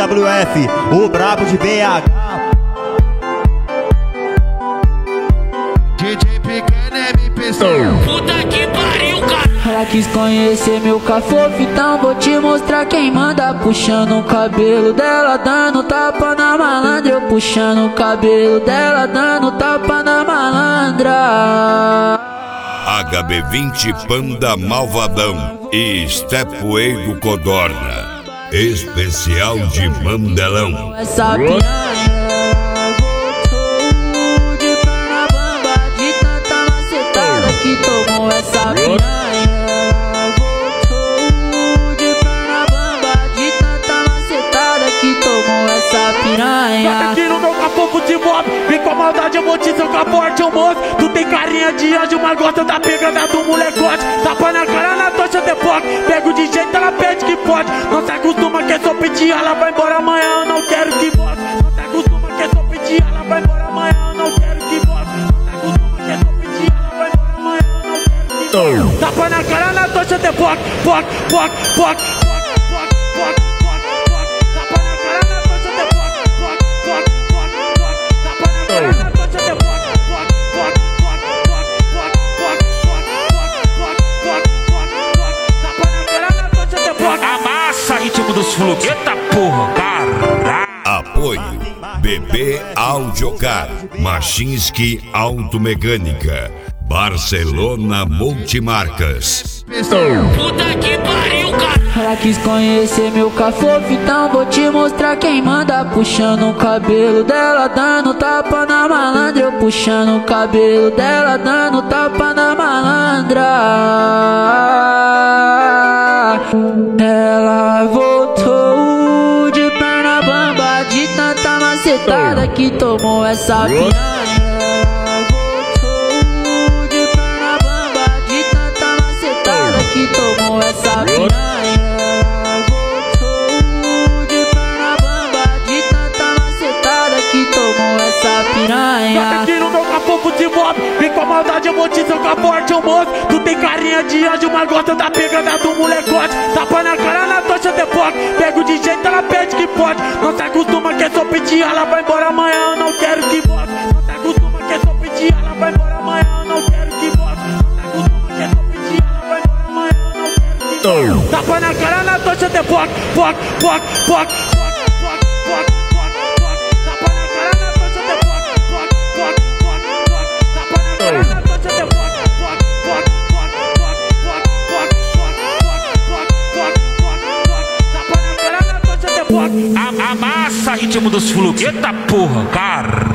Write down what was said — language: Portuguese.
WF, o brabo de BH. DJ Pequeno MP Puta que pariu, cara. Ela quis conhecer meu cafofo, então vou te mostrar quem manda. Puxando o cabelo dela, dando tapa na malandra. Eu puxando o cabelo dela, dando tapa na malandra. HB20 Panda Malvadão e Stepway do Codorna, especial de Mandelão. Essa piranha voltou de pana bamba, de tanta macetada que tomou. Essa piranha voltou de pana bamba, de tanta macetada que tomou. Essa piranha. Bota aqui no meu capô de mob, vem com a maldade, eu vou te socar forte, eu moço. Tu tem carinha de anjo, mas gosta da pegada do molecote. Tapa na cara, na tocha de foco, pego de jeito, ela pede que pode. Não se acostuma que é só pedir, ela vai embora amanhã, eu não quero que volte. Não se acostuma que é só pedir, ela vai embora amanhã, eu não quero que volte. Não se acostuma que é só pedir, ela vai embora amanhã, eu não quero que volte. Tapa na cara, na tocha de foco, foco, foco, foco, foco, foco, foco. Ritmo dos fluxos. Eita porra, cara. Apoio BB Audiocar, Machinski Automecânica, Barcelona Multimarcas. Puta que pariu, cara. Ela quis conhecer meu cafofo, então vou te mostrar quem manda. Puxando o cabelo dela, dando tapa na malandra. Eu puxando o cabelo dela, dando tapa na malandra. Ela voltou de perna bamba, de tanta macetada que tomou. Essa piranha voltou de perna bamba, de tanta macetada que tomou. Essa piranha voltou de perna bamba, de tanta macetada que tomou. Essa piranha. Bota aqui no meu capô de mob, vem com a maldade, eu vou te socar forte, eu moço. Tu tem carinha de anjo, mas gosta da pegada do molecote. Tapa na cara, na tocha de foco, pego de jeito, ela pede que pode. Não se acostuma que é só pedir, ela vai embora amanhã, eu não quero que volte. Não se acostuma que é só pedir, ela vai embora amanhã, eu não quero que volte. Não se acostuma que é só pedir, ela vai embora amanhã, eu não quero que volte. Tapa na cara, na tocha de foco, foco, foco, foco, foco, foco, foco, foco, foco. Tapa na cara, na tocha de foco, foco, foco, foco, foco. Tapa na cara, na tocha de foco, foco, foco, foco, foco, foco, foco, foco, foco, foco, foco. Tapa na cara, na tocha de foco. Amassa ritmo dos fluxos. Eita porra, cara.